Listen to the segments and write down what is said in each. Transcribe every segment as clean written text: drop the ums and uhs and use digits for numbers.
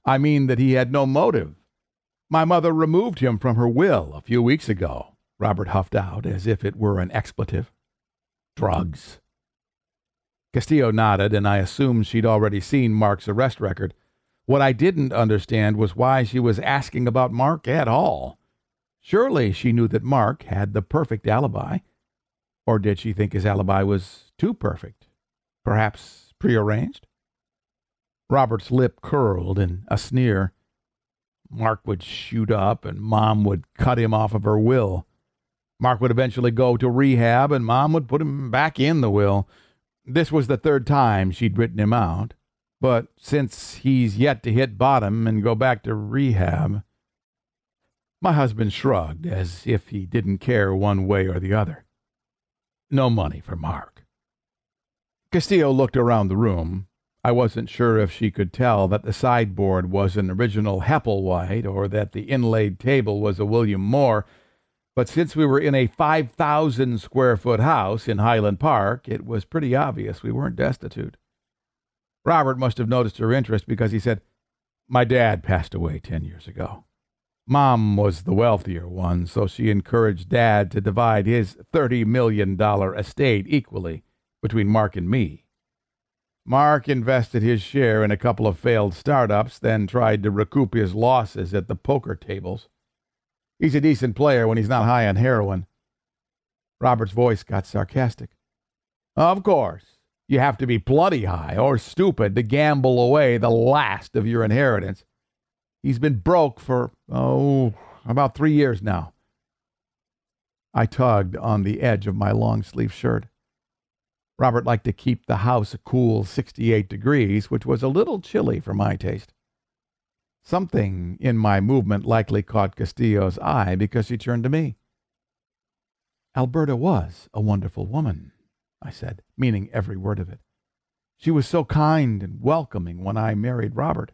I mean that he had no motive. My mother removed him from her will a few weeks ago, Robert huffed out, as if it were an expletive. Drugs. Castillo nodded, and I assumed she'd already seen Mark's arrest record. What I didn't understand was why she was asking about Mark at all. Surely she knew that Mark had the perfect alibi. Or did she think his alibi was too perfect? Perhaps prearranged? Robert's lip curled in a sneer. Mark would shoot up, and Mom would cut him off of her will. Mark would eventually go to rehab, and Mom would put him back in the will. This was the third time she'd written him out. But since he's yet to hit bottom and go back to rehab... My husband shrugged, as if he didn't care one way or the other. No money for Mark. Castillo looked around the room. I wasn't sure if she could tell that the sideboard was an original Hepplewhite or that the inlaid table was a William Moore, but since we were in a 5,000-square-foot house in Highland Park, it was pretty obvious we weren't destitute. Robert must have noticed her interest because he said, "My dad passed away 10 years ago. Mom was the wealthier one, so she encouraged Dad to divide his $30 million estate equally between Mark and me. Mark invested his share in a couple of failed startups, then tried to recoup his losses at the poker tables. He's a decent player when he's not high on heroin." Robert's voice got sarcastic. "Of course, you have to be bloody high or stupid to gamble away the last of your inheritance. He's been broke for, about 3 years now." I tugged on the edge of my long-sleeve shirt. Robert liked to keep the house a cool 68 degrees, which was a little chilly for my taste. Something in my movement likely caught Castillo's eye because she turned to me. "Alberta was a wonderful woman," I said, meaning every word of it. "She was so kind and welcoming when I married Robert."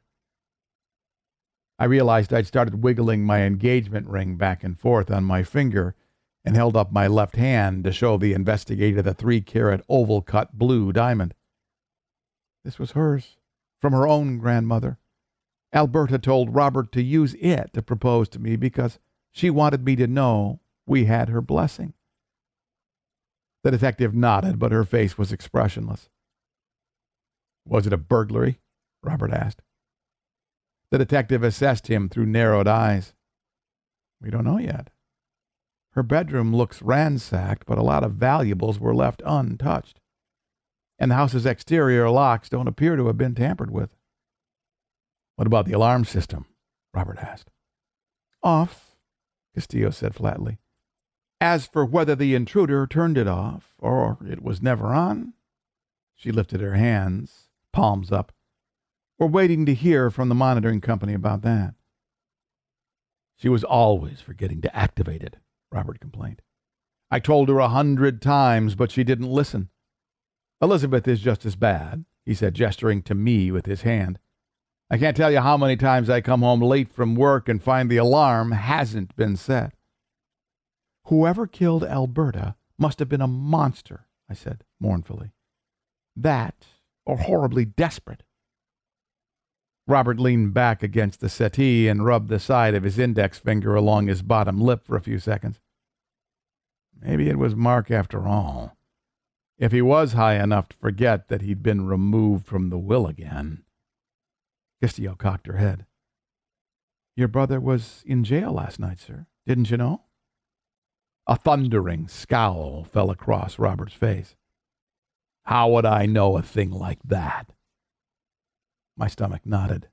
I realized I'd started wiggling my engagement ring back and forth on my finger and held up my left hand to show the investigator the 3-carat oval-cut blue diamond. This was hers, from her own grandmother. Alberta told Robert to use it to propose to me because she wanted me to know we had her blessing. The detective nodded, but her face was expressionless. "Was it a burglary?" Robert asked. The detective assessed him through narrowed eyes. "We don't know yet. Her bedroom looks ransacked, but a lot of valuables were left untouched. And the house's exterior locks don't appear to have been tampered with." "What about the alarm system?" Robert asked. "Off," Castillo said flatly. "As for whether the intruder turned it off, or it was never on," she lifted her hands, palms up, "we're waiting to hear from the monitoring company about that." "She was always forgetting to activate it," Robert complained. "I told her 100 times, but she didn't listen. Elizabeth is just as bad," he said, gesturing to me with his hand. "I can't tell you how many times I come home late from work and find the alarm hasn't been set." "Whoever killed Alberta must have been a monster," I said mournfully. "That, or horribly desperate." Robert leaned back against the settee and rubbed the side of his index finger along his bottom lip for a few seconds. Maybe it was Mark after all. If he was high enough to forget that he'd been removed from the will again. Castillo cocked her head. "Your brother was in jail last night, sir. Didn't you know?" A thundering scowl fell across Robert's face. "How would I know a thing like that?" My stomach nodded.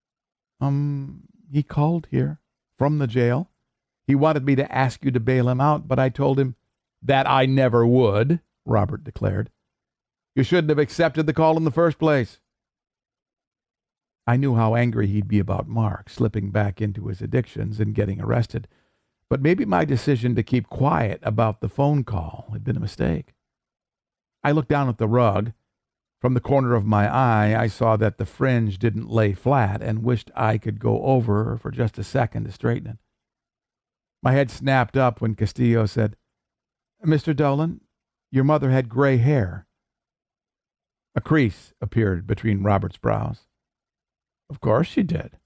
He called here, from the jail. He wanted me to ask you to bail him out, but I told him that I never would," Robert declared. "You shouldn't have accepted the call in the first place." I knew how angry he'd be about Mark slipping back into his addictions and getting arrested, but maybe my decision to keep quiet about the phone call had been a mistake. I looked down at the rug. From the corner of my eye, I saw that the fringe didn't lay flat and wished I could go over for just a second to straighten it. My head snapped up when Castillo said, "Mr. Dolan, your mother had gray hair." A crease appeared between Robert's brows. "Of course she did,"